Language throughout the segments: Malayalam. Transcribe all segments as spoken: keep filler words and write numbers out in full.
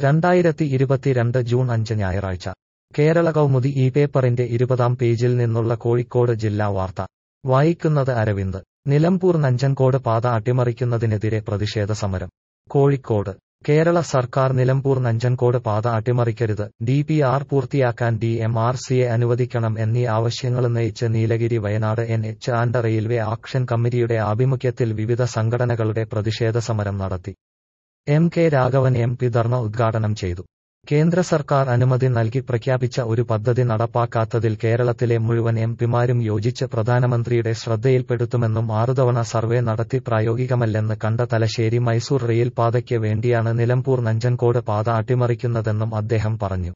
രണ്ടായിരത്തി ഇരുപത്തിരണ്ട് ജൂൺ അഞ്ച് ഞായറാഴ്ച കേരള കൗമുദി ഈ പേപ്പറിന്റെ ഇരുപതാം പേജിൽ നിന്നുള്ള കോഴിക്കോട് ജില്ലാ വാർത്ത വായിക്കുന്നത് അരവിന്ദ്. നിലമ്പൂർ നഞ്ചൻകോട് പാത അട്ടിമറിക്കുന്നതിനെതിരെ പ്രതിഷേധ സമരം. കോഴിക്കോട് കേരള സർക്കാർ നിലമ്പൂർ നഞ്ചൻകോട് പാത അട്ടിമറിക്കരുത്, ഡി പി ആർ പൂർത്തിയാക്കാൻ ഡി എം ആർ സിയെ അനുവദിക്കണം എന്നീ ആവശ്യങ്ങളുന്നയിച്ച് Nilgiri Wayanad N H and railway action കമ്മിറ്റിയുടെ ആഭിമുഖ്യത്തിൽ വിവിധ സംഘടനകളുടെ പ്രതിഷേധ സമരം നടത്തി. M K Raghavan M P ധർണ ഉദ്ഘാടനം ചെയ്തു. കേന്ദ്ര സർക്കാർ അനുമതി നൽകി പ്രഖ്യാപിച്ച ഒരു പദ്ധതി നടപ്പാക്കാത്തതിൽ കേരളത്തിലെ മുഴുവൻ എം പിമാരും യോജിച്ച് പ്രധാനമന്ത്രിയുടെ ശ്രദ്ധയിൽപ്പെടുത്തുമെന്നും ആറുതവണ സർവേ നടത്തി പ്രായോഗികമല്ലെന്ന് കണ്ട തലശ്ശേരി മൈസൂർ റെയിൽ പാതയ്ക്ക് വേണ്ടിയാണ് നിലമ്പൂർ നഞ്ചൻകോട് പാത അട്ടിമറിക്കുന്നതെന്നും അദ്ദേഹം പറഞ്ഞു.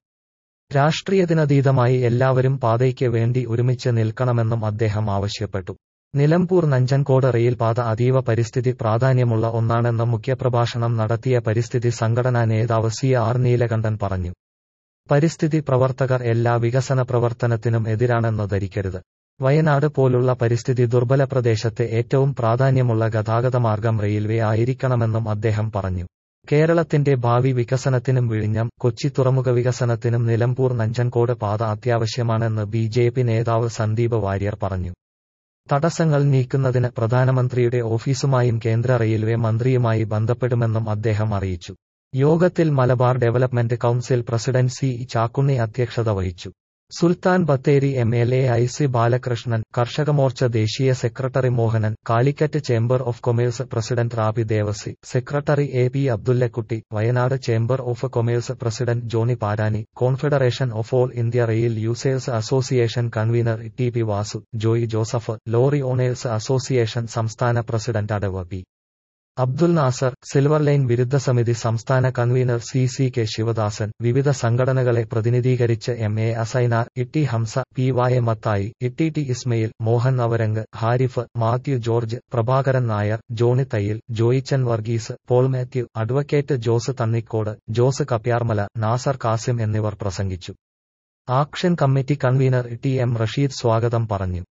രാഷ്ട്രീയത്തിനതീതമായി എല്ലാവരും പാതയ്ക്ക് വേണ്ടി ഒരുമിച്ച് നിൽക്കണമെന്നും അദ്ദേഹം ആവശ്യപ്പെട്ടു. നിലമ്പൂർ നഞ്ചൻകോട് റെയിൽ പാത അതീവ പരിസ്ഥിതി പ്രാധാന്യമുള്ള ഒന്നാണെന്ന് മുഖ്യപ്രഭാഷണം നടത്തിയ പരിസ്ഥിതി സംഘടനാ നേതാവ് സി ആർ നീലകണ്ഠൻ പറഞ്ഞു. പരിസ്ഥിതി പ്രവർത്തകർ എല്ലാ വികസന പ്രവർത്തനത്തിനും എതിരാണെന്ന് ധരിക്കരുത്. വയനാട് പോലുള്ള പരിസ്ഥിതി ദുർബല പ്രദേശത്തെ ഏറ്റവും പ്രാധാന്യമുള്ള ഗതാഗതമാർഗം റെയിൽവേ ആയിരിക്കണമെന്നും അദ്ദേഹം പറഞ്ഞു. കേരളത്തിന്റെ ഭാവി വികസനത്തിനും വിഴിഞ്ഞം, കൊച്ചി തുറമുഖ വികസനത്തിനും നിലമ്പൂർ നഞ്ചൻകോട് പാത അത്യാവശ്യമാണെന്ന് ബി ജെ പി നേതാവ് സന്ദീപ് വാര്യർ പറഞ്ഞു. തടസ്സങ്ങൾ നീക്കുന്നതിന് പ്രധാനമന്ത്രിയുടെ ഓഫീസുമായും കേന്ദ്ര റെയിൽവേ മന്ത്രിയുമായി ബന്ധപ്പെടുമെന്നും അദ്ദേഹം അറിയിച്ചു. യോഗത്തിൽ Malabar development council president C Chakkunni അധ്യക്ഷത വഹിച്ചു. Sultan Bathery M L A I C Balakrishnan, കർഷകമോർച്ച ദേശീയ secretary Mohanan, Calicut chamber of commerce president Rabi Devasy, secretary A P Abdullakutty, Wayanad chamber of commerce president Johnny Parani, confederation of all India rail users association convener T P Vasu, Joy Joseph, lorry owners association സംസ്ഥാന president adv P Abdul Nasar, silver line വിരുദ്ധ സമിതി സംസ്ഥാന convener C C K Sivadasan, വിവിധ സംഘടനകളെ പ്രതിനിധീകരിച്ച് M A Asainar, Itty Hamsa, P Y Mathai, Itty T Ismail, Mohan Navrang, Harif, Mathew George, Prabhakaran Nair, Johnny Thayyil, Joychan Varghese, Paul Mathew, advocate Jose Thannikode, Jose Kapyarmala, Nasar Kasim എന്നിവർ പ്രസംഗിച്ചു. Action committee convener T M Rasheed സ്വാഗതം പറഞ്ഞു.